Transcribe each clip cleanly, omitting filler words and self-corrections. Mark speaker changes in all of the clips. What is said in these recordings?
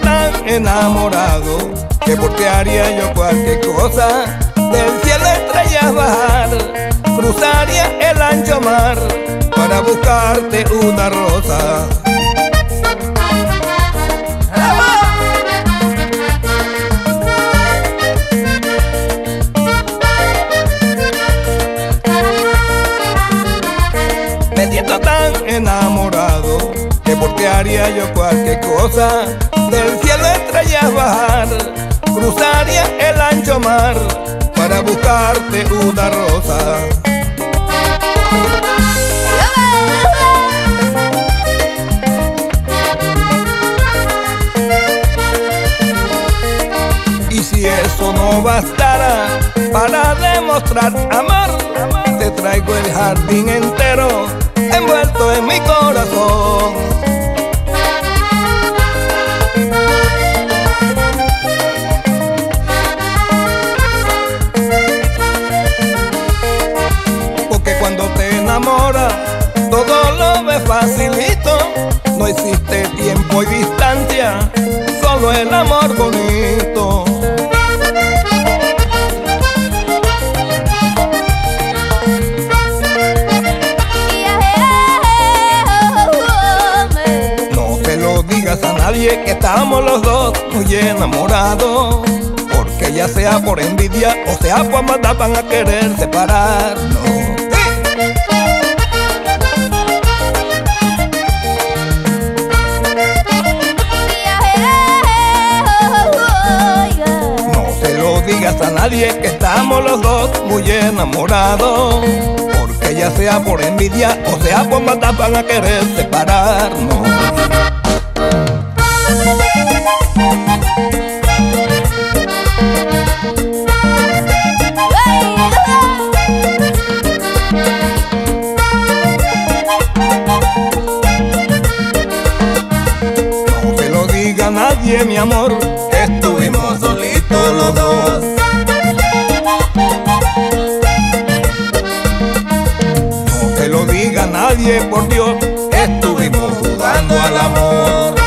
Speaker 1: tan enamorado que por ti haría yo cualquier cosa. Del cielo estrellas bajar, cruzaría el ancho mar para buscarte una rosa. Me siento tan enamorado que por ti haría yo cualquier cosa. Del cielo estrellas bajar, cruzaría el ancho mar para buscarte una rosa. Y si eso no bastara para demostrar amor, te traigo el jardín entero envuelto en mi corazón. Porque cuando te enamoras todo lo ves facilito, no existe tiempo y distancia, solo el amor bonito. A nadie que estamos los dos muy enamorados, porque ya sea por envidia o sea por maldad van a querer separarnos. No se lo digas a nadie que estamos los dos muy enamorados, porque ya sea por envidia o sea por maldad van a querer separarnos. No se lo diga a nadie, mi amor, que estuvimos solitos los dos. No se lo diga a nadie, por Dios, que estuvimos jugando al amor.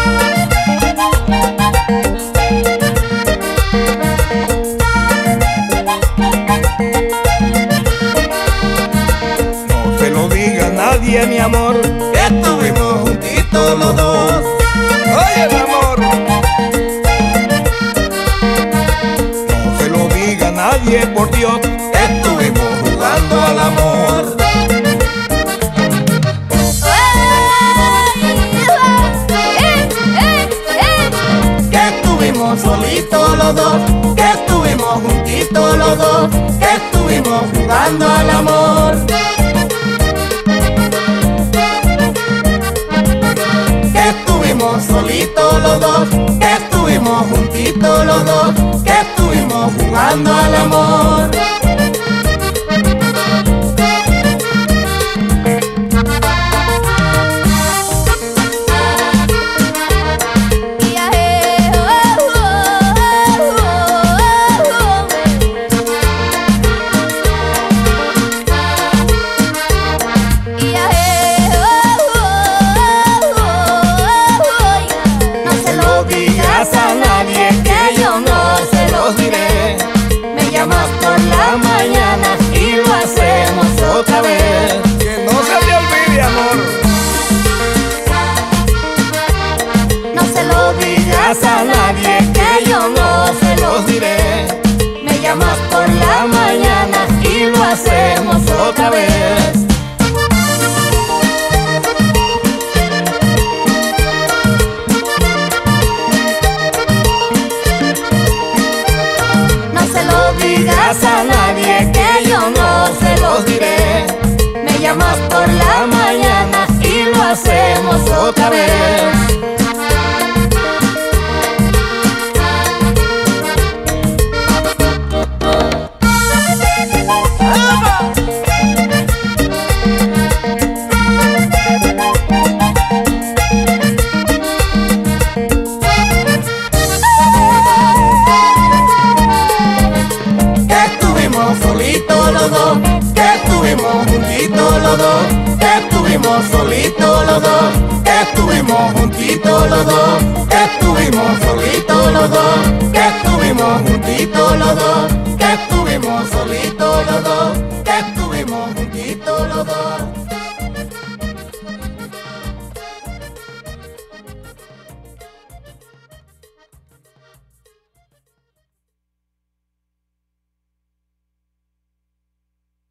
Speaker 1: Nadie, mi amor, que estuvimos juntitos los dos. Oye, mi amor, no se lo diga a nadie, por Dios, que estuvimos jugando al amor. Que estuvimos solitos los dos, que estuvimos juntitos los dos, que estuvimos jugando al amor. Solitos los dos, que estuvimos juntitos los dos, que estuvimos jugando al amor.
Speaker 2: A nadie que yo no se los diré. Me llamas por la mañana y lo hacemos otra vez.
Speaker 1: Que no se te olvide, amor.
Speaker 2: No se lo digas a nadie que yo no se los diré. Me llamas por la mañana y lo hacemos otra vez. A nadie que yo no se los diré. Me llamas por la mañana y lo hacemos otra vez.
Speaker 1: Solitos los dos, que estuvimos juntitos los dos, que estuvimos solitos los dos, que
Speaker 2: que estuvimos juntitos los dos, que estuvimos solitos los dos, que estuvimos juntitos los dos, que estuvimos solitos los dos, que estuvimos juntitos los dos.